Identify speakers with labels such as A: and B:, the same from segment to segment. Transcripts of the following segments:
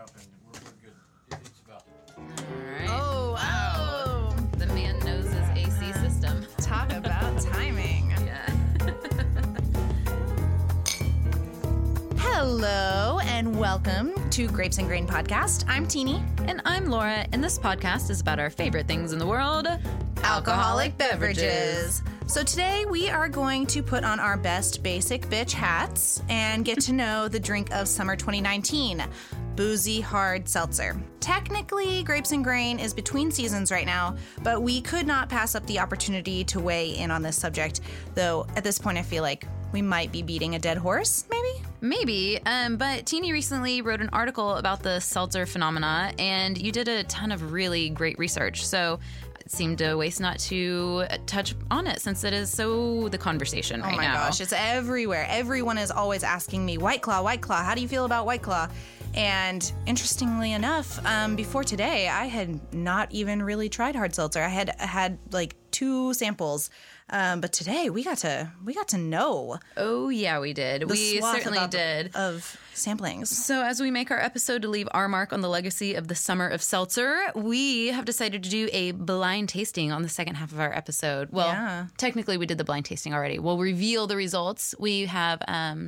A: up and we're good. It's about.
B: Alright.
C: Oh, wow.
B: The man knows his AC system.
C: Talk about timing.
B: Yeah.
C: Hello and welcome to Grapes and Grain Podcast. I'm Teeny.
B: And I'm Laura, and this podcast is about our favorite things in the world.
C: Alcoholic beverages. So today we are going to put on our best basic bitch hats and get to know the drink of summer 2019, Boozy Hard Seltzer. Technically, Grapes and Grain is between seasons right now, but we could not pass up the opportunity to weigh in on this subject, though at this point I feel like we might be beating a dead horse, maybe?
B: Maybe, but Teeny recently wrote an article about the seltzer phenomena, and you did a ton of really great research, so it seemed a waste not to touch on it since it is so the conversation right now.
C: Oh my gosh, it's everywhere. Everyone is always asking me, White Claw, how do you feel about White Claw? And interestingly enough, before today, I had not even really tried hard seltzer. I had like 2 samples. But today we got to know.
B: Oh yeah, we did. We certainly did.
C: Of samplings.
B: So as we make our episode to leave our mark on the legacy of the summer of seltzer, we have decided to do a blind tasting on the second half of our episode. Well, Technically we did the blind tasting already. We'll reveal the results. We have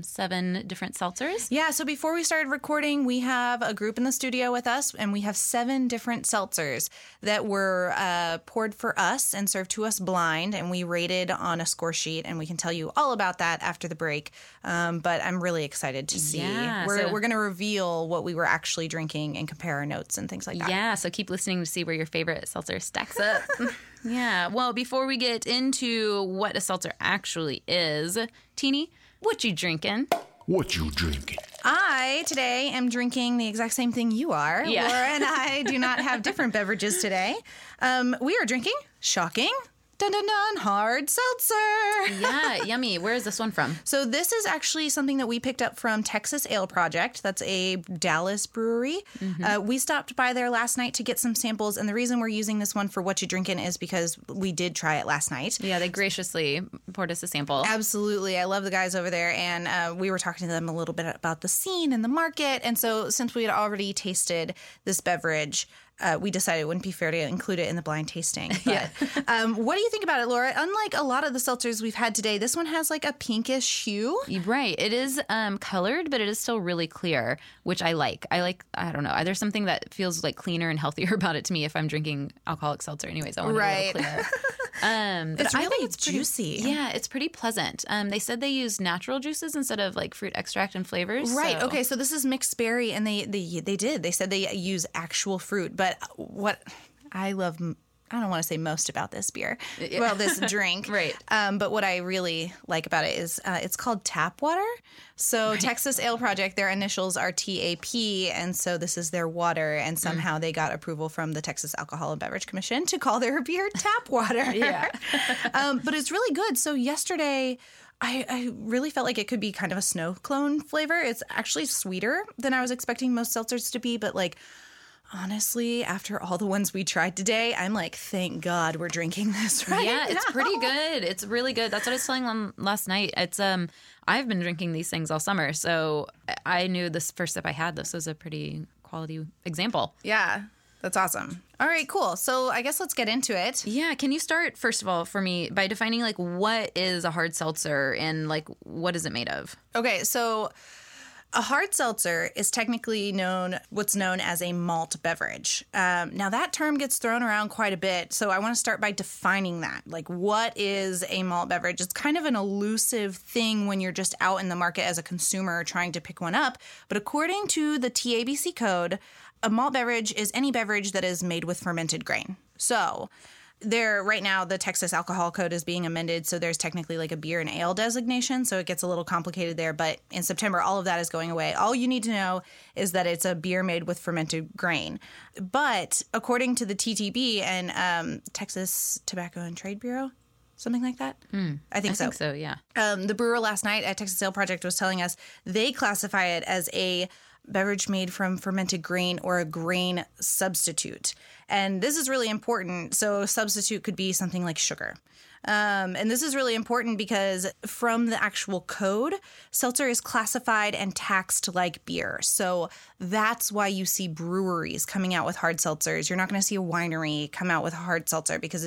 B: 7 different seltzers.
C: Yeah, so before we started recording, we have a group in the studio with us, and we have 7 different seltzers that were poured for us and served to us blind, and we rated on a score sheet, and we can tell you all about that after the break. But I'm really excited to see.
B: Yeah,
C: we're going to reveal what we were actually drinking and compare our notes and things like that.
B: Yeah, so keep listening to see where your favorite seltzer stacks up. Yeah, well, before we get into what a seltzer actually is, Teeny, what you drinking?
A: What you drinking?
C: I, today, am drinking the exact same thing you are.
B: Yeah.
C: Laura and I do not have different beverages today. We are drinking, shocking, dun dun dun, hard seltzer.
B: Yeah, yummy. Where is this one from?
C: So this is actually something that we picked up from Texas Ale Project. That's a Dallas brewery.
B: Mm-hmm.
C: We stopped by there last night to get some samples, and the reason we're using this one for What You Drinkin' is because we did try it last night.
B: Yeah, they graciously poured us a sample.
C: Absolutely. I love the guys over there, and we were talking to them a little bit about the scene and the market, and so since we had already tasted this beverage, we decided it wouldn't be fair to include it in the blind tasting. But, what do you think about it, Laura? Unlike a lot of the seltzers we've had today, this one has like a pinkish hue.
B: Right. It is colored, but it is still really clear, which I like. I don't know. There's something that feels like cleaner and healthier about it to me if I'm drinking alcoholic seltzer. Anyways, I want it a little clearer.
C: It's really
B: think
C: it's juicy.
B: Yeah, it's pretty pleasant. They said they use natural juices instead of like fruit extract and flavors.
C: Right.
B: So.
C: Okay. So this is mixed berry, and they did. They said they use actual fruit. But what I love, I don't want to say most about this beer. Well, this drink.
B: Right.
C: But what I really like about it is it's called tap water. So Texas Ale Project, their initials are TAP, and so this is their water. And somehow they got approval from the Texas Alcohol and Beverage Commission to call their beer tap water.
B: Yeah.
C: But it's really good. So yesterday, I really felt like it could be kind of a snow cone flavor. It's actually sweeter than I was expecting most seltzers to be, but like, honestly, after all the ones we tried today, I'm like, thank God we're drinking this right
B: Yeah, it's
C: now.
B: pretty good. It's really good. That's what I was telling them last night. It's I've been drinking these things all summer, so I knew this first sip I had. This was a pretty quality example.
C: Yeah, that's awesome. All right, cool. So I guess let's get into it.
B: Yeah, can you start first of all for me by defining like what is a hard seltzer and like what is it made of?
C: Okay, so a hard seltzer is technically what's known as a malt beverage. Now, that term gets thrown around quite a bit, so I want to start by defining that. Like, what is a malt beverage? It's kind of an elusive thing when you're just out in the market as a consumer trying to pick one up. But according to the TABC code, a malt beverage is any beverage that is made with fermented grain. So right now, the Texas Alcohol Code is being amended, so there's technically like a beer and ale designation, so it gets a little complicated there. But in September, all of that is going away. All you need to know is that it's a beer made with fermented grain. But according to the TTB and Texas Tobacco and Trade Bureau, something like that? I think so,
B: yeah.
C: The brewer last night at Texas Ale Project was telling us they classify it as a beverage made from fermented grain or a grain substitute. And this is really important. So a substitute could be something like sugar. And this is really important because from the actual code, seltzer is classified and taxed like beer. So that's why you see breweries coming out with hard seltzers. You're not going to see a winery come out with a hard seltzer because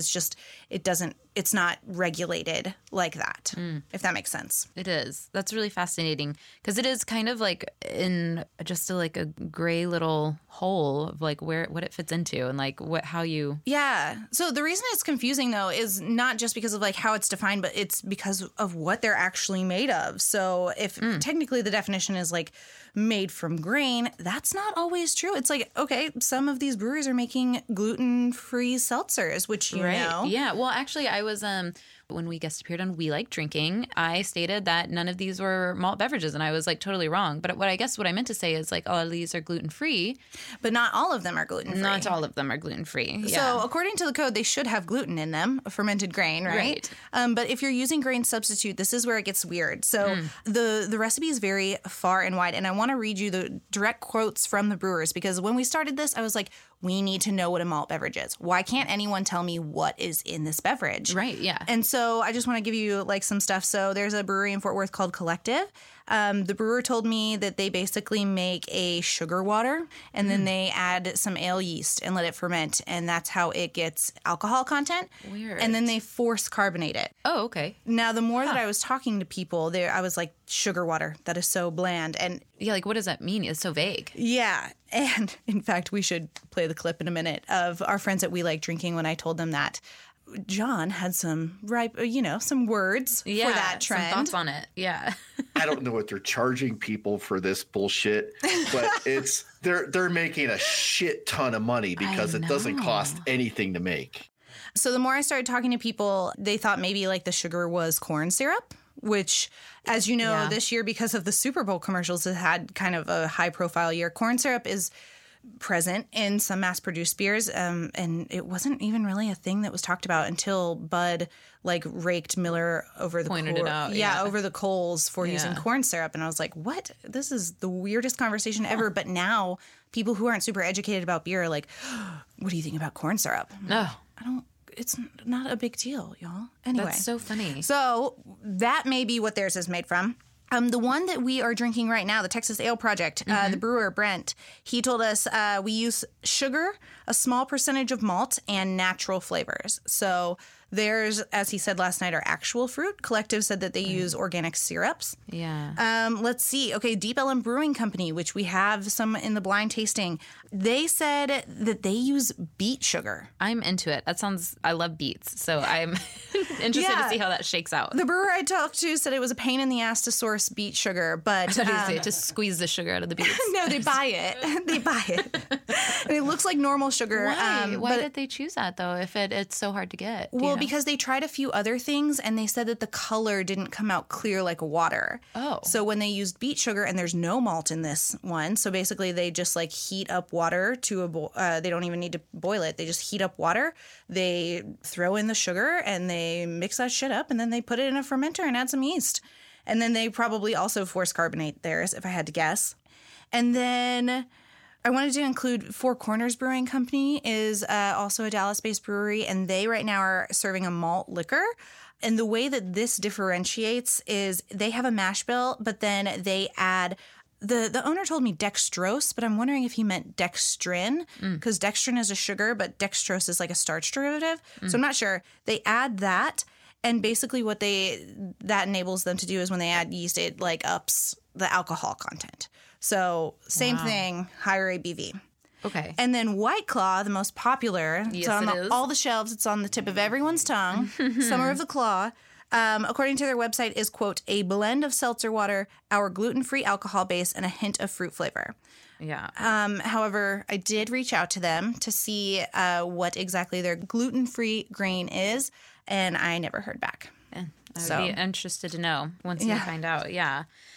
C: it's not regulated like that, if that makes sense.
B: It is. That's really fascinating because it is kind of like in just a gray little hole of like what it fits into and like how you.
C: Yeah. So the reason it's confusing though is not just because of like how it's defined, but it's because of what they're actually made of. So if technically the definition is like made from grain, that's not always true. It's like, okay, some of these breweries are making gluten-free seltzers, which you know.
B: Yeah. Well, actually, I was when we guest appeared on We Like Drinking, I stated that none of these were malt beverages, and I was like totally wrong. But what I meant to say is like all of these are gluten-free.
C: But not all of them are gluten-free.
B: Not all of them are gluten-free. Yeah.
C: So according to the code, they should have gluten in them, a fermented grain, right? But if you're using grain substitute, this is where it gets weird. So the recipe is very far and wide, and I want to read you the direct quotes from the brewers because when we started this, I was like, we need to know what a malt beverage is. Why can't anyone tell me what is in this beverage?
B: Right, yeah.
C: And so I just want to give you like some stuff. So there's a brewery in Fort Worth called Collective. The brewer told me that they basically make a sugar water and then they add some ale yeast and let it ferment. And that's how it gets alcohol content.
B: Weird.
C: And then they force carbonate it.
B: Oh, okay.
C: Now, the more that I was talking to people, I was like, sugar water, that is so bland. And
B: yeah, like what does that mean? It's so vague.
C: Yeah. And in fact, we should play the clip in a minute of our friends at We Like Drinking when I told them that. John had some some words for that trend.
B: Some thoughts on it. Yeah.
D: I don't know what they're charging people for this bullshit, but they're making a shit ton of money because it doesn't cost anything to make.
C: So the more I started talking to people, they thought maybe like the sugar was corn syrup, which, as you know, this year because of the Super Bowl commercials, has had kind of a high profile year. Corn syrup is present in some mass-produced beers, and it wasn't even really a thing that was talked about until Bud raked Miller over the
B: pointed it out,
C: over the coals for using corn syrup, and I was like, "What? This is the weirdest conversation ever." But now people who aren't super educated about beer are like, "What do you think about corn syrup?"
B: No,
C: I don't. It's not a big deal, y'all. Anyway,
B: that's so funny.
C: So that may be what theirs is made from. The one that we are drinking right now, the Texas Ale Project, the brewer, Brent, he told us we use sugar, a small percentage of malt, and natural flavors. So there's, as he said last night, are actual fruit. Collective said that they use organic syrups.
B: Yeah.
C: Let's see. Okay, Deep Ellum Brewing Company, which we have some in the blind tasting, they said that they use beet sugar.
B: I'm into it. I love beets, so I'm interested to see how that shakes out.
C: The brewer I talked to said it was a pain in the ass to source beet sugar, but
B: to squeeze the sugar out of the beets.
C: No, they buy it. They buy it. And it looks like normal sugar.
B: Why did they choose that though? If it's so hard to get?
C: Well, because they tried a few other things and they said that the color didn't come out clear like water.
B: Oh.
C: So when they used beet sugar, and there's no malt in this one, so basically they just heat up water to they don't even need to boil it. They just heat up water. They throw in the sugar and they mix that shit up, and then they put it in a fermenter and add some yeast. And then they probably also force carbonate theirs, if I had to guess. And then I wanted to include Four Corners Brewing Company is also a Dallas-based brewery, and they right now are serving a malt liquor. And the way that this differentiates is they have a mash bill, but then they add the owner told me dextrose, but I'm wondering if he meant dextrin, because dextrin is a sugar, but dextrose is like a starch derivative. So I'm not sure. They add that, and basically what that enables them to do is when they add yeast, it ups the alcohol content. So same thing, higher ABV.
B: Okay.
C: And then White Claw, the most popular.
B: Yes,
C: it's on
B: it is.
C: all the shelves. It's on the tip of everyone's tongue. Summer of the Claw. According to their website, is, quote, a blend of seltzer water, our gluten-free alcohol base, and a hint of fruit flavor.
B: Yeah.
C: However, I did reach out to them to see what exactly their gluten-free grain is, and I never heard back.
B: I would be interested to know once you find out. Yeah.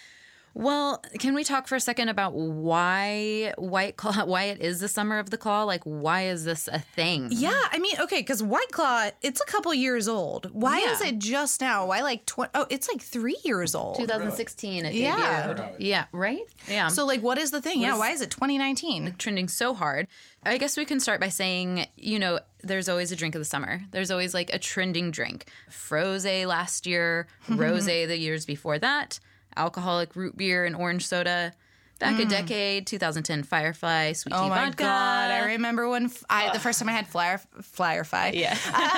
B: Well, can we talk for a second about why White Claw, why it is the summer of the claw? Like, why is this a thing?
C: Yeah, I mean, okay, because White Claw, it's a couple years old. Why is it just now? Why like, it's like 3 years old.
B: 2016 it
C: Yeah.
B: debuted. Yeah, right? Yeah.
C: So like, what is the thing? Why is it 2019?
B: Trending so hard. I guess we can start by saying, there's always a drink of the summer. There's always like a trending drink. Frosé last year, rosé the years before that, alcoholic root beer and orange soda. Back a decade, 2010 Firefly, sweet tea vodka.
C: Oh my God, I remember when the first time I had Firefly.
B: Yeah.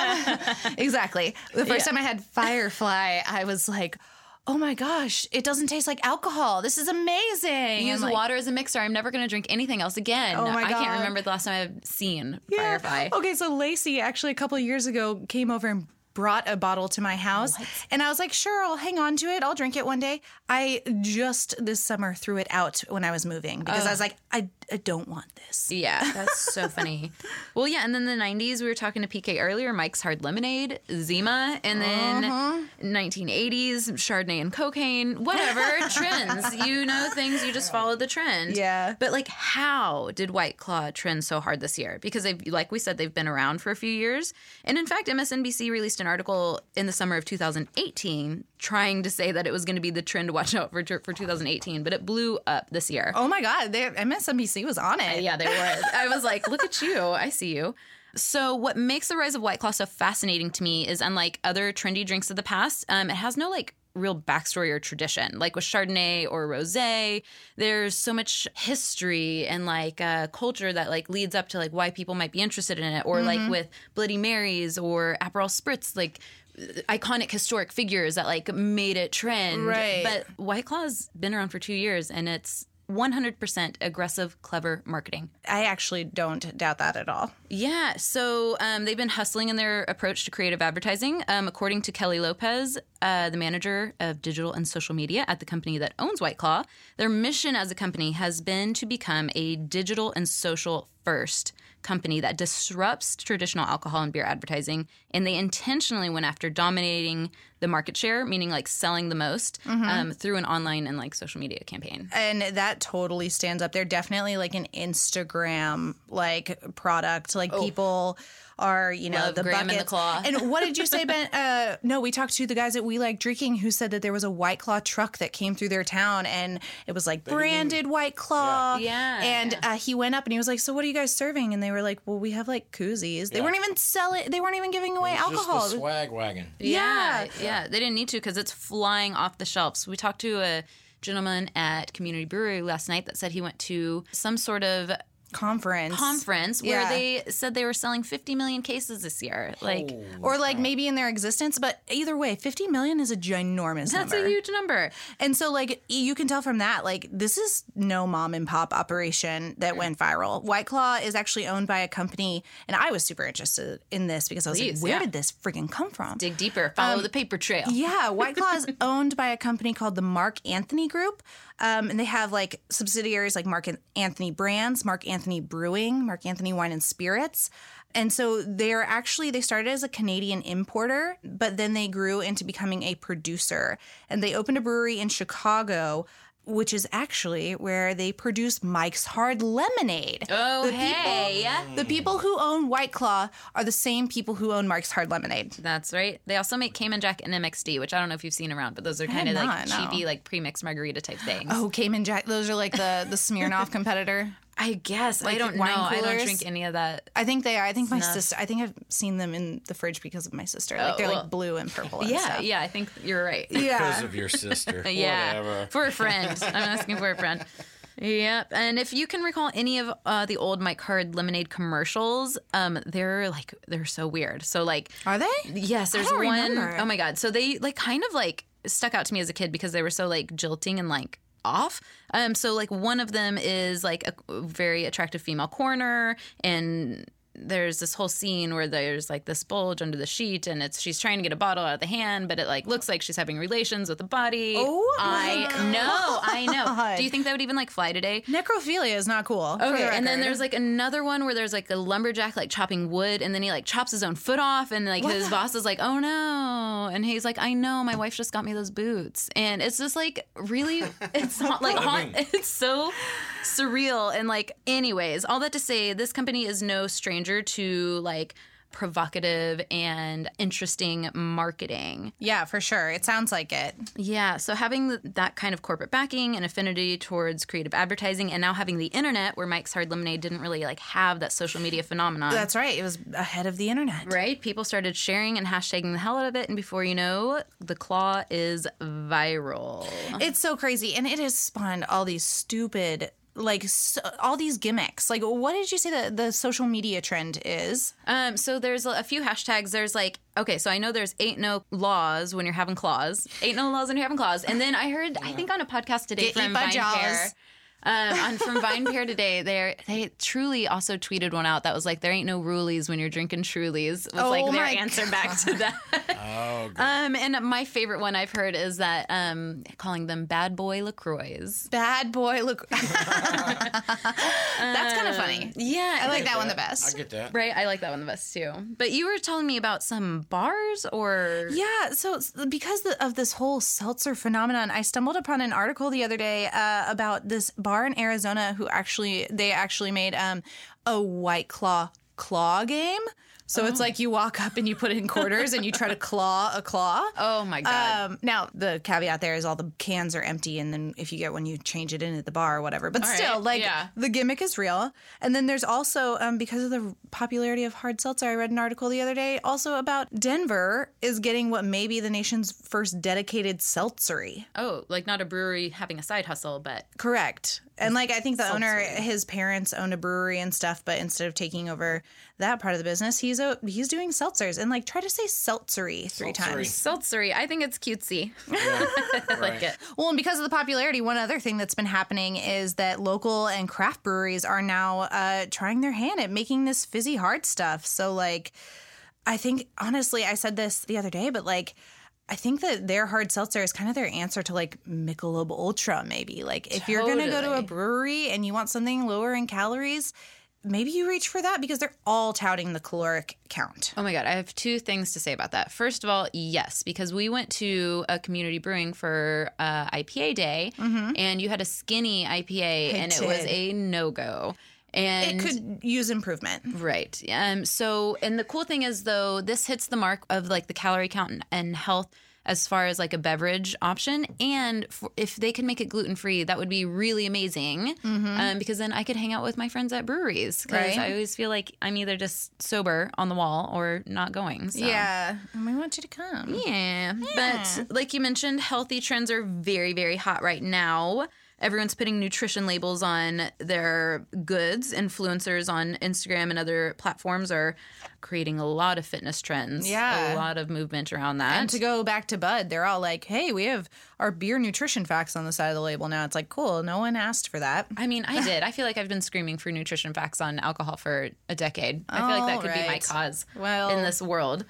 C: Exactly. The first time I had Firefly, I was like, oh my gosh, it doesn't taste like alcohol. This is amazing.
B: Use water as a mixer. I'm never going to drink anything else again.
C: Oh my
B: I can't
C: God.
B: remember the last time I've seen Firefly.
C: Okay, so Lacey actually a couple of years ago came over and brought a bottle to my house. And I was like, sure, I'll hang on to it. I'll drink it one day. I just this summer threw it out when I was moving because I was like, I don't want this.
B: Yeah, that's so funny. Well, yeah, and then the 90s, we were talking to PK earlier, Mike's Hard Lemonade, Zima, and then 1980s, Chardonnay and cocaine, whatever, trends. Things, you just follow the trend.
C: Yeah.
B: But like, how did White Claw trend so hard this year? Because like we said, they've been around for a few years. And in fact, MSNBC released an article in the summer of 2018 trying to say that it was going to be the trend to watch out for 2018, but it blew up this year.
C: Oh my God, MSNBC was on it.
B: Yeah, they were. I was like, look at you. I see you. So what makes the rise of White Claw so fascinating to me is, unlike other trendy drinks of the past, it has no like real backstory or tradition. Like with Chardonnay or Rosé, there's so much history and like culture that like leads up to like why people might be interested in it. Or like with Bloody Marys or Aperol Spritz, like iconic historic figures that like made it trend.
C: Right.
B: But White Claw's been around for 2 years and it's 100% aggressive, clever marketing.
C: I actually don't doubt that at all.
B: Yeah, so they've been hustling in their approach to creative advertising. According to Kelly Lopez, the manager of digital and social media at the company that owns White Claw, their mission as a company has been to become a digital and social first company that disrupts traditional alcohol and beer advertising, and they intentionally went after dominating the market share, meaning like selling the most through an online and like social media campaign.
C: And that totally stands up. They're definitely like an Instagram like product. Like people are,
B: Love
C: the
B: Graham
C: buckets.
B: and the Claw.
C: And what did you say, Ben? No, we talked to the guys at We Like Drinking who said that there was a White Claw truck that came through their town and it was like branded White Claw.
B: Yeah.
C: And he went up and he was like, so what are you guys serving? And they were like, well, we have like koozies. They weren't even selling. They weren't even giving away alcohol.
A: Just the swag wagon.
B: Yeah. They didn't need to because it's flying off the shelves. We talked to a gentleman at Community Brewery last night that said he went to some sort of conference where they said they were selling 50 million cases this year.
C: Or like maybe in their existence, but either way, 50 million is a ginormous number.
B: That's a huge number.
C: And so like you can tell from that, like this is no mom and pop operation that went viral. White Claw is actually owned by a company, and I was super interested in this because I was like, where did this freaking come from?
B: Dig deeper, follow the paper trail.
C: Yeah, White Claw is owned by a company called the Mark Anthony Group. And they have like subsidiaries like Mark Anthony Brands, Mark Anthony Brewing, Mark Anthony Wine and Spirits. And so they started as a Canadian importer, but then they grew into becoming a producer. And they opened a brewery in Chicago, which is actually where they produce Mike's Hard Lemonade.
B: Oh,
C: The people who own White Claw are the same people who own Mike's Hard Lemonade.
B: That's right. They also make Cayman Jack and MXD, which I don't know if you've seen around, but those are kind of like cheapy, like pre-mixed margarita type things.
C: Oh, Cayman Jack. Those are like the Smirnoff competitor.
B: I guess.
C: Like
B: I don't know.
C: wine
B: I don't
C: coolers?
B: drink any of that.
C: I think they are. I think my sister. I think I've seen them in the fridge because of my sister. Like they're like blue and purple. And stuff.
B: Yeah. I think you're right.
A: Because of your sister.
B: Yeah.
A: Whatever.
B: For a friend. I'm asking for a friend. Yep. And if you can recall any of the old Mike Hard Lemonade commercials, they're so weird. So like,
C: Are they?
B: yes, there's
C: I don't
B: one.
C: remember.
B: Oh my God. So they like kind of like stuck out to me as a kid because they were so like jilting and like off. So like one of them is like a very attractive female coroner and there's this whole scene where there's like this bulge under the sheet, and she's trying to get a bottle out of the hand, but it like looks like she's having relations with the body.
C: Oh,
B: I know.
C: God.
B: Do you think that would even like fly today?
C: Necrophilia is not cool.
B: Okay, and then there's like another one where there's like a lumberjack like chopping wood, and then he like chops his own foot off, and like his boss is like, "Oh no," and he's like, "I know, my wife just got me those boots," and it's just like really, it's it's so surreal, and like, anyways, all that to say, this company is no stranger to like provocative and interesting marketing.
C: Yeah, for sure. It sounds like it.
B: Yeah, so having that kind of corporate backing and affinity towards creative advertising, and now having the internet where Mike's Hard Lemonade didn't really like have that social media phenomenon.
C: That's right. It was ahead of the internet.
B: Right? People started sharing and hashtagging the hell out of it, and before you know, the claw is viral.
C: It's so crazy, and it has spawned all these stupid, like, all these gimmicks. Like, what did you say the social media trend is?
B: So there's a few hashtags. There's like, okay, so I know there's ain't no laws when you're having claws. Ain't no laws when you're having claws. And then I heard, I think on a podcast today from VinePair. From VinePair today, they truly also tweeted one out that was like, there ain't no rulies when you're drinking Trulies. Was like their answer back to that.
A: Oh, good.
B: And my favorite one I've heard is that calling them bad boy LaCroix.
C: Bad boy LaCroix. That's kind of funny.
B: Yeah.
C: I like that one the best.
A: I get that.
B: Right, I like that one the best too. But you were telling me about some bars or...
C: Yeah, so because of this whole seltzer phenomenon, I stumbled upon an article the other day about this bar in Arizona who actually made a White Claw game. So it's like you walk up and you put in quarters and you try to claw a claw.
B: Oh, my God.
C: Now, the caveat there is all the cans are empty, and then if you get one, you change it in at the bar or whatever. But still, the gimmick is real. And then there's also, because of the popularity of hard seltzer, I read an article the other day also about Denver is getting what may be the nation's first dedicated seltzery.
B: Oh, like not a brewery having a side hustle, but...
C: Correct. And like I think the owner, his parents owned a brewery and stuff, but instead of taking over that part of the business, he's doing seltzers. And like, try to say seltzery 3 times.
B: Seltzery. I think it's cutesy.
A: Yeah,
B: I like it.
C: Well, and because of the popularity, one other thing that's been happening is that local and craft breweries are now trying their hand at making this fizzy hard stuff. So like, I think honestly, I said this the other day, but like, I think that their hard seltzer is kind of their answer to like Michelob Ultra, maybe. Like if you're going to go to a brewery and you want something lower in calories, maybe you reach for that because they're all touting the caloric count.
B: Oh my God. I have 2 things to say about that. First of all, yes, because we went to a community brewing for IPA day and you had a skinny IPA and it was a no-go. And
C: it could use improvement.
B: Right. So, and the cool thing is, though, this hits the mark of like the calorie count and health as far as like a beverage option. And if they can make it gluten-free, that would be really amazing because then I could hang out with my friends at breweries because I always feel like I'm either just sober on the wall or not going. So.
C: Yeah. And we want you to come.
B: Yeah. But like you mentioned, healthy trends are very, very hot right now. Everyone's putting nutrition labels on their goods. Influencers on Instagram and other platforms are creating a lot of fitness trends.
C: Yeah.
B: A lot of movement around that.
C: And to go back to Bud, they're all like, hey, we have our beer nutrition facts on the side of the label now. It's like, cool. No one asked for that.
B: I mean, I did. I feel like I've been screaming for nutrition facts on alcohol for a decade. I feel like that could be my cause in this world.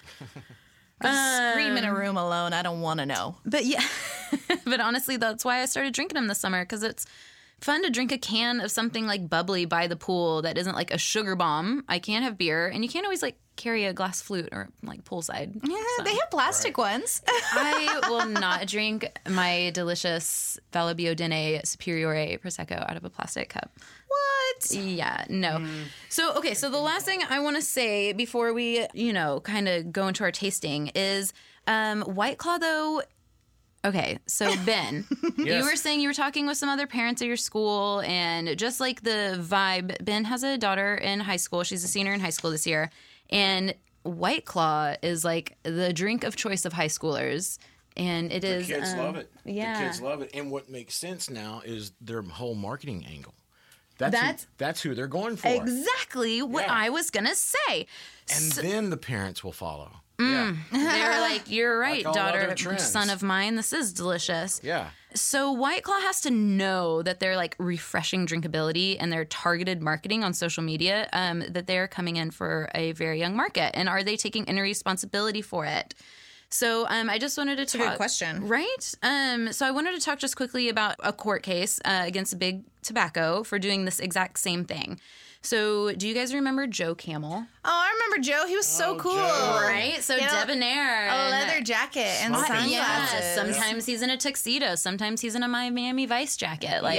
C: Scream in a room alone. I don't want to know.
B: But yeah, but honestly, that's why I started drinking them this summer because it's fun to drink a can of something like bubbly by the pool that isn't like a sugar bomb. I can't have beer, and you can't always like carry a glass flute or like poolside.
C: Yeah, so. They have plastic ones.
B: I will not drink my delicious Valabiodene Superiore Prosecco out of a plastic cup.
C: What?
B: Yeah, no. So, okay, so the last thing I want to say before we, kind of go into our tasting is White Claw, though. Okay, so Ben, you were saying you were talking with some other parents at your school, and just like the vibe, Ben has a daughter in high school. She's a senior in high school this year, and White Claw is like the drink of choice of high schoolers. And it is.
A: The kids love it.
B: Yeah.
A: The kids love it. And what makes sense now is their whole marketing angle. That's who they're going for.
B: Exactly what I was going to say.
A: And then the parents will follow. Yeah.
B: They were like, you're right,
A: Like all other
B: daughter,
A: trends.
B: son of mine. This is delicious.
A: Yeah.
B: So White Claw has to know that they're like refreshing drinkability and their targeted marketing on social media, that they're coming in for a very young market. And are they taking any responsibility for it? So I just wanted to talk.
C: That's a good question.
B: Right? So I wanted to talk just quickly about a court case against Big Tobacco for doing this exact same thing. So do you guys remember Joe Camel?
C: Oh, I remember Joe. He was so cool.
A: Joe.
B: Right? So debonair.
C: A leather jacket and sunglasses.
B: Yeah, sometimes he's in a tuxedo. Sometimes he's in a Miami Vice jacket. Like,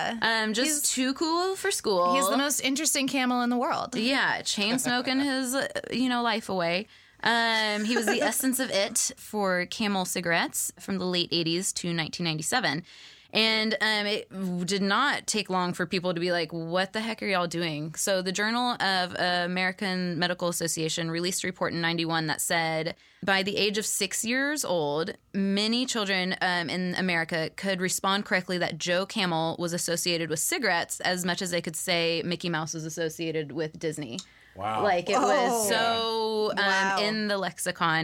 B: just too cool for school.
C: He's the most interesting camel in the world.
B: Yeah, chain smoking his, life away. He was the essence of it for Camel cigarettes from the late 80s to 1997. And it did not take long for people to be like, what the heck are y'all doing? So the Journal of American Medical Association released a report in 91 that said by the age of 6 years old, many children in America could respond correctly that Joe Camel was associated with cigarettes as much as they could say Mickey Mouse was associated with Disney.
A: Wow.
B: Like it was so in the lexicon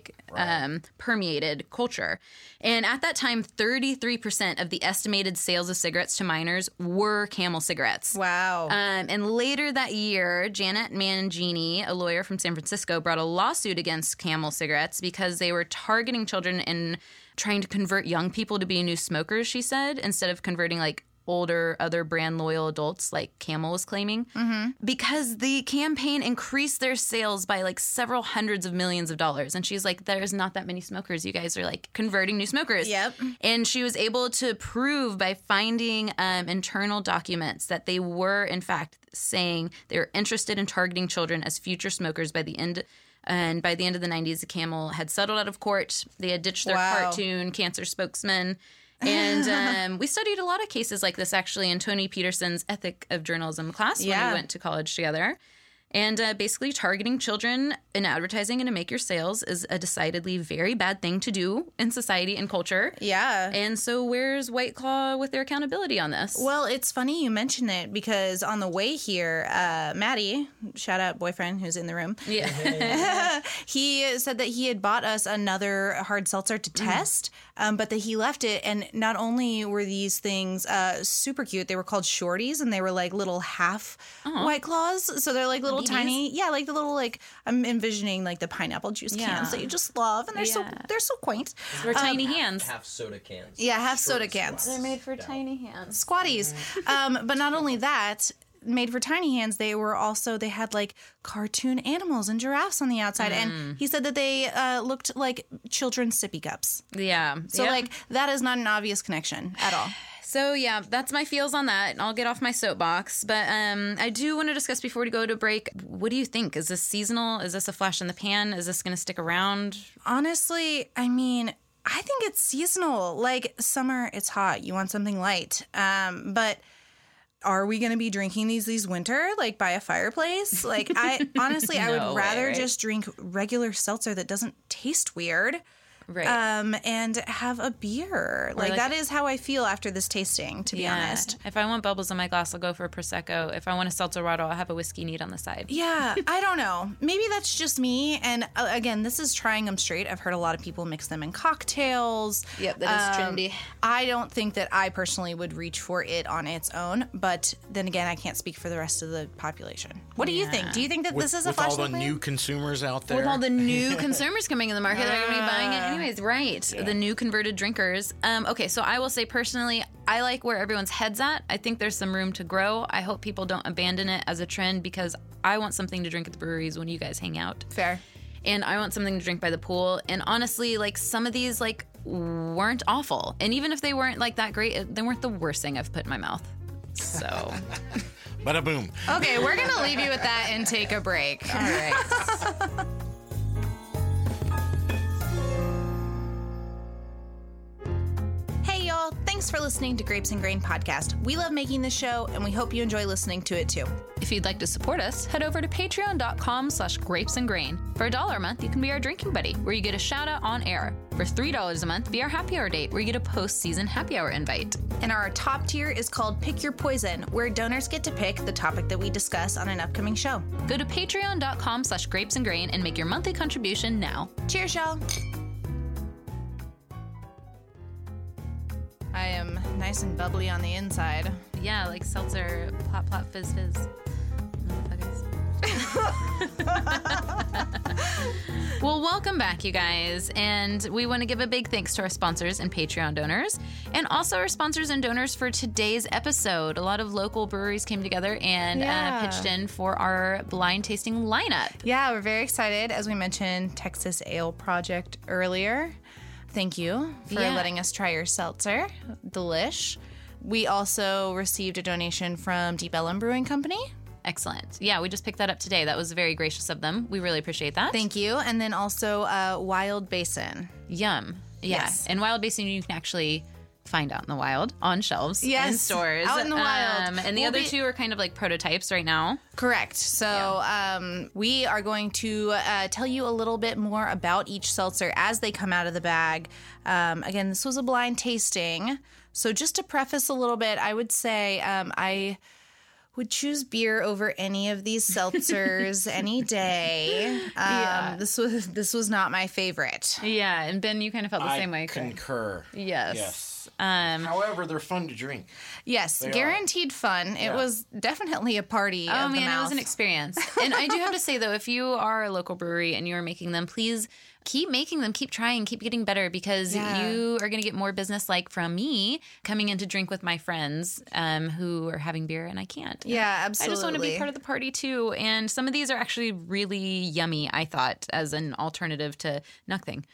B: and permeated culture. And at that time, 33% of the estimated sales of cigarettes to minors were Camel cigarettes.
C: Wow.
B: And later that year, Janet Mangini, a lawyer from San Francisco, brought a lawsuit against Camel cigarettes because they were targeting children and trying to convert young people to be new smokers, she said, instead of converting like older, other brand loyal adults like Camel was claiming, because the campaign increased their sales by like several hundreds of millions of dollars. And she's like, there's not that many smokers. You guys are like converting new smokers.
C: Yep.
B: And she was able to prove by finding internal documents that they were, in fact, saying they were interested in targeting children as future smokers by the end. And by the end of the 90s, the Camel had settled out of court. They had ditched their cartoon cancer spokesman. And we studied a lot of cases like this, actually, in Tony Peterson's Ethic of Journalism class when we went to college together. And basically targeting children in advertising and to make your sales is a decidedly very bad thing to do in society and culture.
C: Yeah.
B: And so where's White Claw with their accountability on this?
C: Well, it's funny you mention it because on the way here, Maddie, shout out boyfriend who's in the room.
B: Yeah.
C: He said that he had bought us another hard seltzer to test, but that he left it. And not only were these things super cute, they were called Shorties and they were like little half White Claws. So they're like little tiny, like the little, like I'm envisioning like the pineapple juice cans that you just love. And they're so quaint.
B: They're tiny hands.
E: Half soda cans.
C: Yeah, half soda cans.
B: They're made for tiny hands.
C: Squatties. But not only that, made for tiny hands, they had like cartoon animals and giraffes on the outside. And he said that they looked like children's sippy cups.
B: Yeah.
C: So like that is not an obvious connection at all.
B: So, yeah, that's my feels on that. I'll get off my soapbox. But I do want to discuss before we go to break, what do you think? Is this seasonal? Is this a flash in the pan? Is this going to stick around?
C: Honestly, I mean, I think it's seasonal. Like summer, it's hot. You want something light. But are we going to be drinking these winter, like by a fireplace? Like I honestly, I would rather just drink regular seltzer that doesn't taste weird.
B: Right.
C: And have a beer. Like that is how I feel after this tasting, to be honest.
B: If I want bubbles in my glass, I'll go for a Prosecco. If I want a seltzer bottle, I'll have a whiskey neat on the side.
C: Yeah, I don't know. Maybe that's just me. And again, this is trying them straight. I've heard a lot of people mix them in cocktails.
B: Yep, that is trendy.
C: I don't think that I personally would reach for it on its own. But then again, I can't speak for the rest of the population. What do you think? Do you think that this is a flash
A: with all the
C: plan?
A: new consumers out there?
B: With all the new consumers coming in the market, they're going to be buying it anyways, right? Yeah. The new converted drinkers. Okay, so I will say personally, I like where everyone's head's at. I think there's some room to grow. I hope people don't abandon it as a trend because I want something to drink at the breweries when you guys hang out.
C: Fair.
B: And I want something to drink by the pool. And honestly, like some of these like weren't awful. And even if they weren't like that great, they weren't the worst thing I've put in my mouth. So...
A: Bada boom.
C: Okay, we're going to leave you with that and take a break.
B: All right.
C: Thanks for listening listening to Grapes and Grain Podcast. We love making this show, and we hope you enjoy listening to it too.
B: If you'd like to support us, head over to patreon.com/grapesandgrain. For $1 a month, you can be our drinking buddy, where you get a shout out on air. For $3 a month, be our happy hour date, where you get a post-season happy hour invite.
C: And our top tier is called Pick Your Poison, where donors get to pick the topic that we discuss on an upcoming show.
B: Go to patreon.com/grapesandgrain and make your monthly contribution now.
C: Cheers, y'all. I am nice and bubbly on the inside.
B: Yeah, like seltzer, plop, plop, fizz, fizz. Well, welcome back, you guys. And we want to give a big thanks to our sponsors and Patreon donors, and also our sponsors and donors for today's episode. A lot of local breweries came together and pitched in for our blind tasting lineup.
C: Yeah, we're very excited. As we mentioned, Texas Ale Project earlier. Thank you for letting us try your seltzer. Delish. We also received a donation from Deep Ellum Brewing Company.
B: Excellent. Yeah, we just picked that up today. That was very gracious of them. We really appreciate that.
C: Thank you. And then also Wild Basin.
B: Yum. Yes. And Wild Basin you can actually find out in the wild on shelves in stores.
C: Out in the wild.
B: And the other two are kind of like prototypes right now.
C: Correct. So we are going to tell you a little bit more about each seltzer as they come out of the bag. Again, this was a blind tasting. So just to preface a little bit, I would say I would choose beer over any of these seltzers any day. This was not my favorite.
B: Yeah, and Ben, you kind of felt the same way.
A: I concur.
B: Yes.
A: However, they're fun to drink.
C: Yes, guaranteed fun. It was definitely a party.
B: Oh
C: of the
B: man,
C: mouth.
B: it was an experience. And I do have to say though, if you are a local brewery and you are making them, please keep making them, keep trying, keep getting better, because you are going to get more business like from me coming in to drink with my friends who are having beer and I can't.
C: Yeah, absolutely.
B: I just want to be part of the party too. And some of these are actually really yummy, I thought, as an alternative to nothing.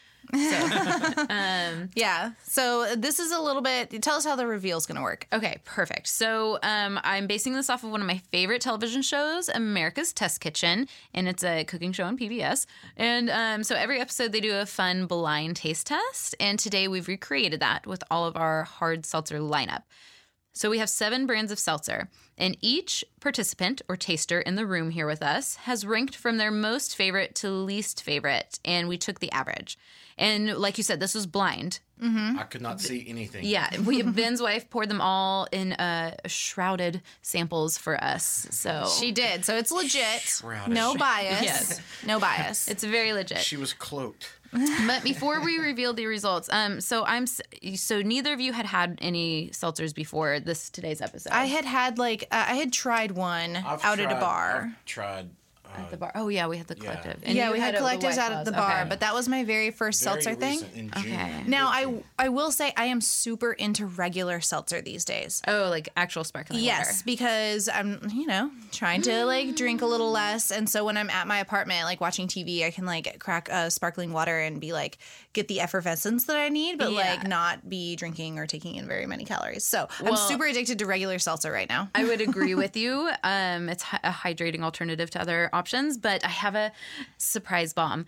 B: So,
C: So this is a little bit, tell us how the reveal is going to work.
B: Okay, perfect. So I'm basing this off of one of my favorite television shows, America's Test Kitchen, and it's a cooking show on PBS. And so every episode they do a fun blind taste test, and today we've recreated that with all of our hard seltzer lineup. So we have 7 brands of seltzer, and each participant or taster in the room here with us has ranked from their most favorite to least favorite, and we took the average. And like you said, this was blind.
A: Mm-hmm. I could not see anything.
B: Yeah, Ben's wife poured them all in shrouded samples for us. So
C: she did. So it's legit.
A: Shrouded.
C: No bias.
B: Yes.
C: No bias.
B: It's very legit.
A: She was cloaked.
B: But before we reveal the results, so neither of you had any seltzers before today's episode.
C: I had I had tried one at a bar.
A: I've tried.
B: At the bar. Oh, yeah, we had the collective.
C: And we had collectives out at the bar, but that was my very first
A: Very
C: seltzer thing.
A: In June.
B: Okay.
C: Now, I will say I am super into regular seltzer these days.
B: Oh, like actual sparkling water.
C: Yes, because I'm, trying to drink a little less. And so when I'm at my apartment, watching TV, I can crack sparkling water and be get the effervescence that I need, but not be drinking or taking in very many calories. So I'm super addicted to regular seltzer right now.
B: I would agree with you. It's a hydrating alternative to other options, but I have a surprise bomb.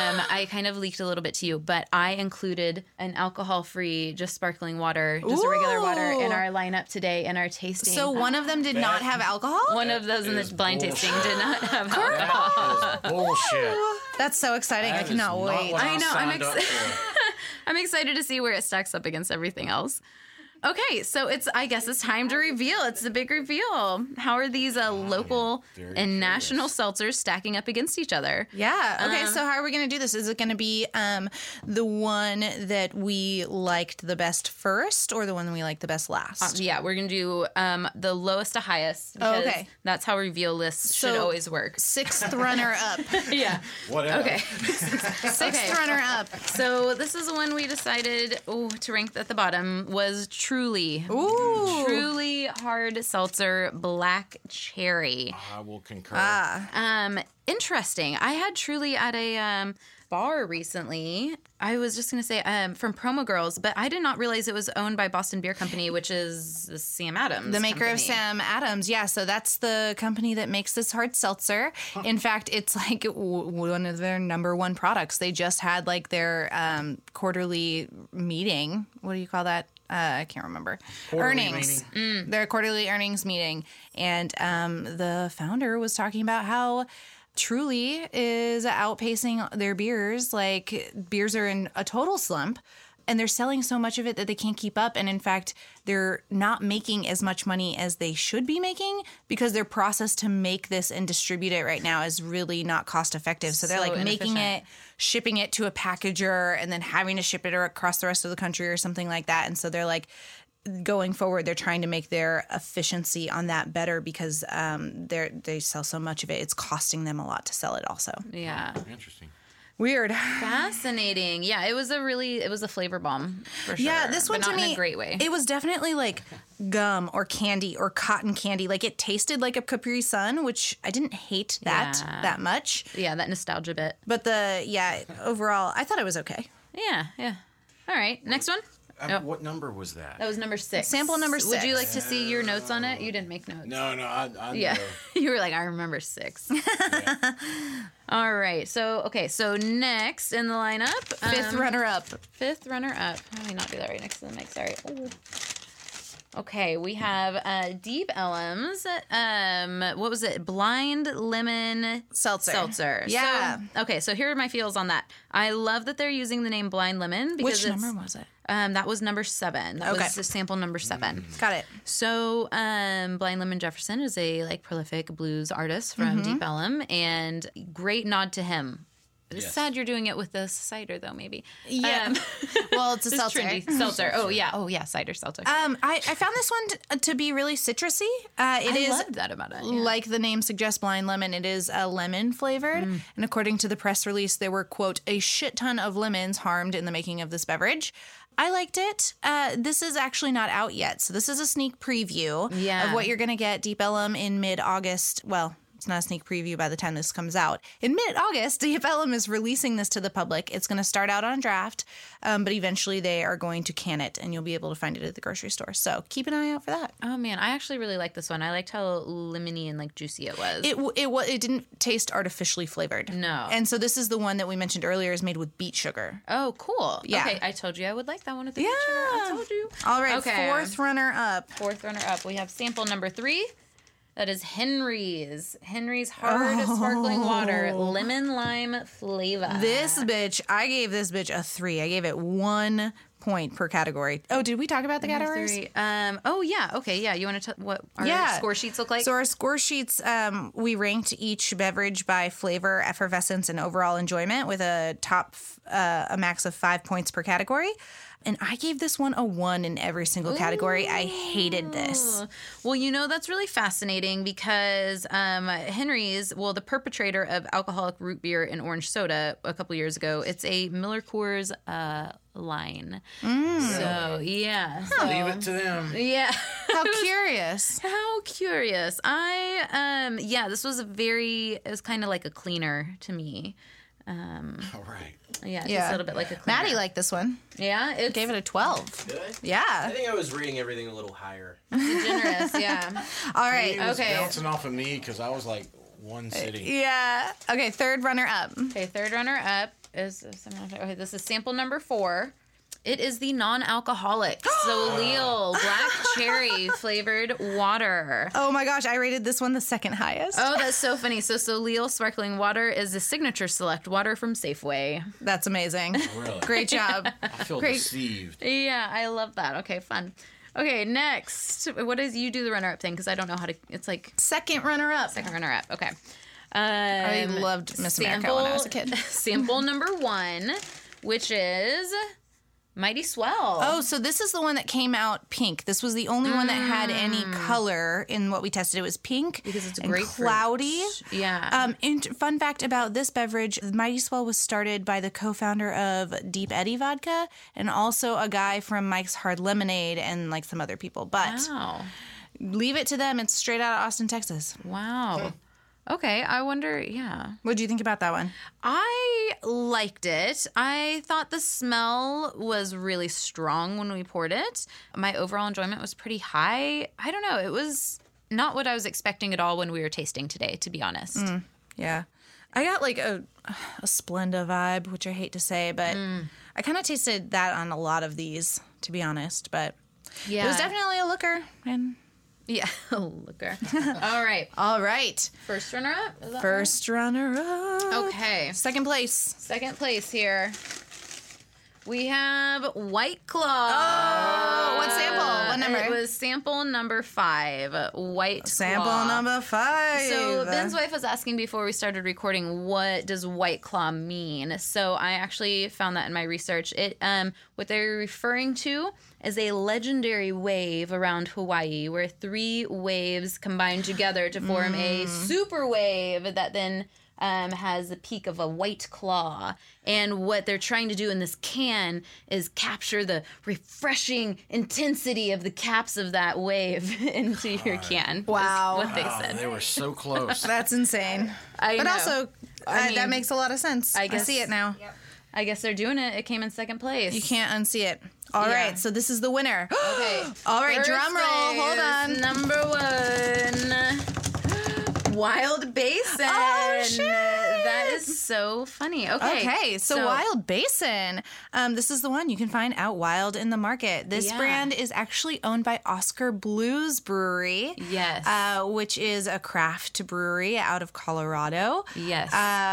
B: I kind of leaked a little bit to you, but I included an alcohol-free, just sparkling water, just a regular water in our lineup today in our tasting.
C: So one of them did not have alcohol?
B: One of those in the blind tasting did not have alcohol.
A: That is bullshit.
C: That's so exciting. I cannot wait.
B: I know. I'm excited to see where it stacks up against everything else. Okay, so I guess it's time to reveal. It's the big reveal. How are these local and national seltzers stacking up against each other?
C: Yeah. Okay, so how are we going to do this? Is it going to be the one that we liked the best first or the one that we liked the best last?
B: Yeah, we're going to do the lowest to highest. Okay. That's how reveal lists should always work.
C: 6th runner up.
B: Yeah.
A: Whatever.
B: Okay.
C: 6th runner up.
B: So this is the one we decided to rank at the bottom was Truly hard seltzer black cherry.
A: I will concur.
B: Interesting. I had Truly at a bar recently. I was just going to say from Promo Girls, but I did not realize it was owned by Boston Beer Company, which is Sam Adams.
C: The maker of Sam Adams. Yeah, so that's the company that makes this hard seltzer. In fact, it's one of their number one products. They just had their quarterly meeting. What do you call that? I can't remember.
A: Quarterly
C: Earnings. Their quarterly earnings meeting. And the founder was talking about how Truly is outpacing their beers. Like, beers are in a total slump. And they're selling so much of it that they can't keep up. And in fact, they're not making as much money as they should be making because their process to make this and distribute it right now is really not cost effective. So they're like making it, shipping it to a packager, and then having to ship it across the rest of the country or something like that. And so they're like, going forward, they're trying to make their efficiency on that better because they sell so much of it. It's costing them a lot to sell it also.
B: Yeah.
A: Interesting.
C: Weird.
B: Fascinating. Yeah, it was a flavor bomb for sure.
C: Yeah, this one
B: but
C: to
B: not
C: me,
B: in a great way.
C: It was definitely like gum or candy or cotton candy. Like, it tasted like a Capri Sun, which I didn't hate that much.
B: Yeah, that nostalgia bit.
C: But overall, I thought it was okay.
B: Yeah. All right, next one.
A: What number was that?
B: That was number 6.
C: Sample number 6.
B: Would you like to see your notes on it? You didn't make notes.
A: No, I
B: yeah.
A: know.
B: You were like, I remember 6. Yeah. All right. So next in the lineup.
C: 5th runner-up.
B: 5th runner-up. How do I not do that right next to the mic? Sorry. Ooh. Okay, we have Deep Ellum's, what was it? Blind Lemon Seltzer.
C: Yeah.
B: So here are my feels on that. I love that they're using the name Blind Lemon. Because
C: which number was it?
B: That was number 7. That was sample number 7.
C: Got it.
B: So Blind Lemon Jefferson is a prolific blues artist from Deep Ellum, and great nod to him. It's sad you're doing it with the cider, though, maybe.
C: Yeah. Well, it's a seltzer.
B: Seltzer. Oh, yeah, cider seltzer.
C: I found this one to be really citrusy. I
B: loved that about it. Yeah.
C: Like the name suggests, Blind Lemon, it is lemon flavored. And according to the press release, there were, quote, a shit ton of lemons harmed in the making of this beverage. I liked it. This is actually not out yet. So this is a sneak preview of what you're going to get Deep Ellum in mid-August. Well, it's not a sneak preview by the time this comes out. In mid-August, Deep Ellum is releasing this to the public. It's going to start out on draft, but eventually they are going to can it, and you'll be able to find it at the grocery store. So keep an eye out for that.
B: Oh, man. I actually really liked this one. I liked how lemony and juicy it was.
C: It didn't taste artificially flavored.
B: No.
C: And so this is the one that we mentioned earlier is made with beet sugar.
B: Oh, cool.
C: Yeah.
B: Okay, I told you I would like that one with the beet sugar. I told you.
C: All right, 4th runner-up.
B: 4th runner-up. We have sample number 3. That is Henry's hard sparkling water, lemon lime flavor.
C: This bitch, I gave this bitch a 3. I gave it 1 point per category. Oh, did we talk about the categories?
B: 3. Oh yeah. Okay. Yeah. You want to tell what our score sheets look like?
C: So our score sheets, we ranked each beverage by flavor, effervescence, and overall enjoyment with a max of 5 points per category. And I gave this one a 1 in every single category. I hated this.
B: Well, that's really fascinating because Henry's, the perpetrator of alcoholic root beer and orange soda a couple years ago, it's a Miller Coors line. So, yeah. So,
A: leave it to them.
B: Yeah.
C: How curious.
B: How curious. This was it was kind of like a cleaner to me.
A: All right.
B: Yeah, just a little bit like a cleaner.
C: Maddie liked this one.
B: Yeah?
C: It gave it a 12.
E: Did I?
C: Yeah.
E: I think I was reading everything a little higher.
B: Generous, yeah.
C: All right.
A: He was bouncing off of me because I was like one sitting.
C: Yeah. Okay, 3rd runner-up.
B: Okay, 3rd runner-up is... Okay, this is sample number 4. It is the non-alcoholic Soleil Black Cherry flavored water.
C: Oh my gosh, I rated this one the 2nd highest.
B: Oh, that's so funny. So Soleil sparkling water is a signature select water from Safeway.
C: That's amazing.
A: Really?
C: Great job.
A: I feel deceived.
B: Yeah, I love that. Okay, fun. Okay, next. What is you do the runner-up thing? Because I don't know how to... It's like...
C: 2nd runner-up.
B: 2nd runner-up. Okay.
C: I loved Miss America when I was a kid.
B: Sample number 1, which is... Mighty Swell.
C: Oh, so this is the one that came out pink. This was the only one that had any color in what we tested. It was pink
B: because it's
C: and
B: grapefruit.
C: Cloudy.
B: Yeah.
C: Fun fact about this beverage, Mighty Swell was started by the co-founder of Deep Eddy Vodka and also a guy from Mike's Hard Lemonade and some other people. But leave it to them. It's straight out of Austin, Texas.
B: Wow. Okay, I wonder,
C: What do you think about that one?
B: I liked it. I thought the smell was really strong when we poured it. My overall enjoyment was pretty high. I don't know. It was not what I was expecting at all when we were tasting today, to be honest.
C: Yeah. I got a Splenda vibe, which I hate to say, but I kind of tasted that on a lot of these, to be honest, but
B: Yeah.
C: it was definitely a looker. And
B: Yeah, looker. All right.
C: all right.
B: First runner up? Is that
C: First runner up.
B: right? Okay.
C: Second place.
B: Second place here. We have White Claw.
C: Oh, what sample? What number?
B: It was sample number 5. White
C: Sample
B: Claw.
C: number 5.
B: So Ben's wife was asking before we started recording, what does White Claw mean? So I actually found that in my research. It what they're referring to is a legendary wave around Hawaii where 3 waves combine together to form a super wave that then has the peak of a white claw. And what they're trying to do in this can is capture the refreshing intensity of the caps of that wave into your can.
C: Wow.
B: Is what they said.
A: They were so close.
C: That's insane.
B: I
C: But
B: know.
C: also,
B: I mean,
C: that makes a lot of sense. I
B: guess-
C: see it now.
B: I guess they're doing it. It came in second place.
C: You can't unsee it. All
B: Yeah.
C: right, so this is the winner.
B: Okay.
C: All right,
B: First
C: drum roll. Hold
B: place,
C: on.
B: Number 1. Wild Basin.
C: Oh, shit.
B: That is so funny.
C: Okay, so Wild Basin. This is the one you can find out wild in the market. This
B: Yeah.
C: brand is actually owned by Oscar Blues Brewery.
B: Yes.
C: Which is a craft brewery out of Colorado.
B: Yes.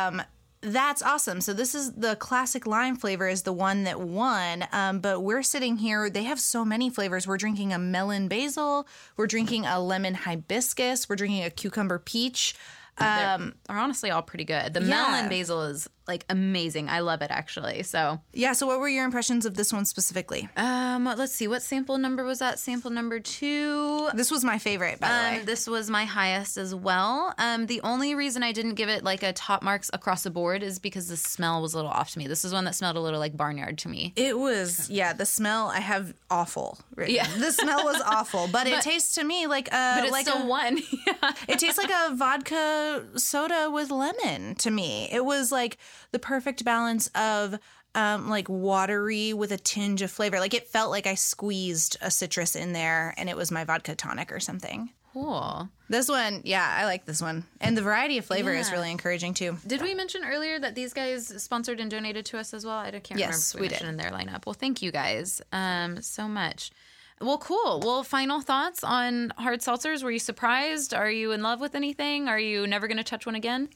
C: That's awesome. So this is the classic lime flavor is the one that won. But we're sitting here. They have so many flavors. We're drinking a melon basil. We're drinking a lemon hibiscus. We're drinking a cucumber peach.
B: They're honestly all pretty good. The melon basil is like amazing. I love it actually. So
C: Yeah. So what were your impressions of this one specifically?
B: let's see. What sample number was that? Sample number 2.
C: This was my favorite, by the way.
B: This was my highest as well. The only reason I didn't give it like a top marks across the board is because the smell was a little off to me. This is one that smelled a little like barnyard to me.
C: It was, the smell I have awful. Written.
B: Yeah.
C: The smell was awful, but it tastes to me like a,
B: But it's
C: like
B: still
C: a,
B: one. Yeah.
C: it tastes like a vodka soda with lemon to me. It was like the perfect balance of like watery with a tinge of flavor. Like it felt like I squeezed a citrus in there and it was my vodka tonic or something.
B: Cool.
C: This one, I like this one. And the variety of flavor is
B: Yeah.
C: really encouraging too.
B: Did we mention earlier that these guys sponsored and donated to us as well? I can't
C: Yes,
B: remember if
C: we
B: we
C: did.
B: mentioned in their lineup. Well, thank you guys so much. Well, cool. Well, final thoughts on hard seltzers. Were you surprised? Are you in love with anything? Are you never going to touch one again?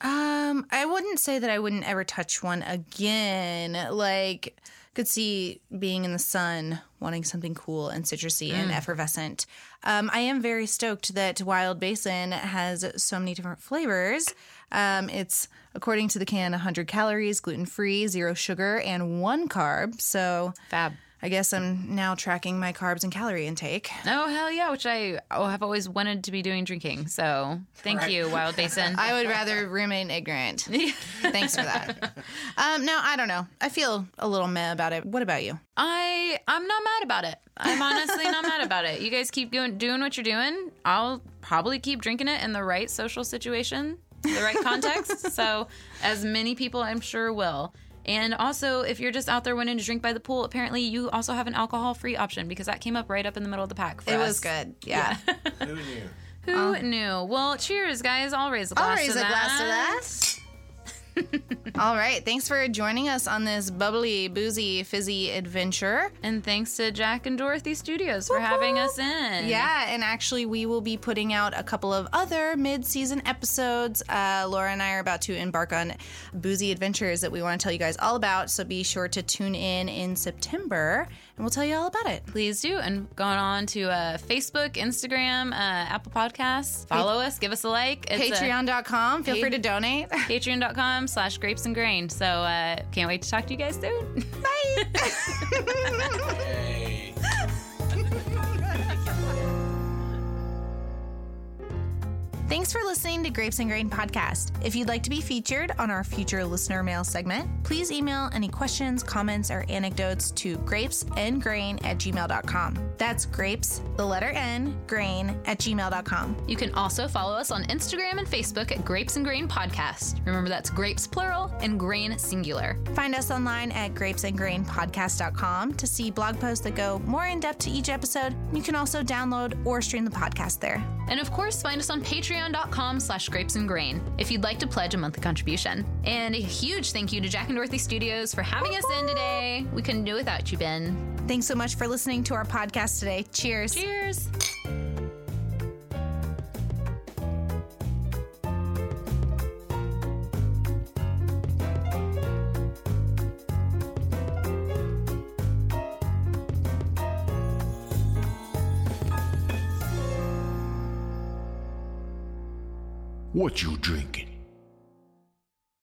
C: I wouldn't say that I wouldn't ever touch one again. Like, could see being in the sun, wanting something cool and citrusy and effervescent. I am very stoked that Wild Basin has so many different flavors. It's, according to the can, 100 calories, gluten-free, 0 sugar, and 1 carb. So
B: Fab.
C: I guess I'm now tracking my carbs and calorie intake.
B: Oh, hell yeah, which I have always wanted to be doing drinking. So thank you, Wild Basin.
C: I would rather remain ignorant. Thanks for that. No, I don't know. I feel a little meh about it. What about you?
B: I'm not mad about it. I'm honestly not mad about it. You guys keep doing what you're doing. I'll probably keep drinking it in the right social situation, the right context. So as many people I'm sure will. And also, if you're just out there wanting to drink by the pool, apparently you also have an alcohol-free option because that came up right up in the middle of the pack for us.
C: It was good. Yeah.
A: Who knew?
B: Who knew? Well, cheers, guys. I'll raise a glass
C: I'll raise
B: to
C: a
B: that.
C: glass to that. All right. Thanks for joining us on this bubbly, boozy, fizzy adventure.
B: And thanks to Jack and Dorothy Studios for having us in.
C: Yeah, and actually we will be putting out a couple of other mid-season episodes. Laura and I are about to embark on boozy adventures that we want to tell you guys all about, so be sure to tune in September, and we'll tell you all about it.
B: Please do. And go on to Facebook, Instagram, Apple Podcasts. Follow us. Give us a like. It's
C: Patreon.com. Feel free to donate.
B: Patreon.com/grapes and grain. So can't wait to talk to you guys soon.
C: Bye.
A: Hey.
C: Thanks for listening to Grapes and Grain Podcast. If you'd like to be featured on our future listener mail segment, please email any questions, comments, or anecdotes to grapesandgrain@gmail.com. That's grapes, the letter N, grain@gmail.com.
B: You can also follow us on Instagram and Facebook at Grapes and Grain Podcast. Remember, that's grapes plural and grain singular.
C: Find us online at grapesandgrainpodcast.com to see blog posts that go more in depth to each episode. You can also download or stream the podcast there.
B: And of course, find us on Patreon patreon.com/grapesandgrain if you'd like to pledge a monthly contribution. And a huge thank you to Jack and Dorothy Studios for having us in today. We couldn't do it without you, Ben.
C: Thanks so much for listening to our podcast today. Cheers.
B: Cheers.
F: What you drinking?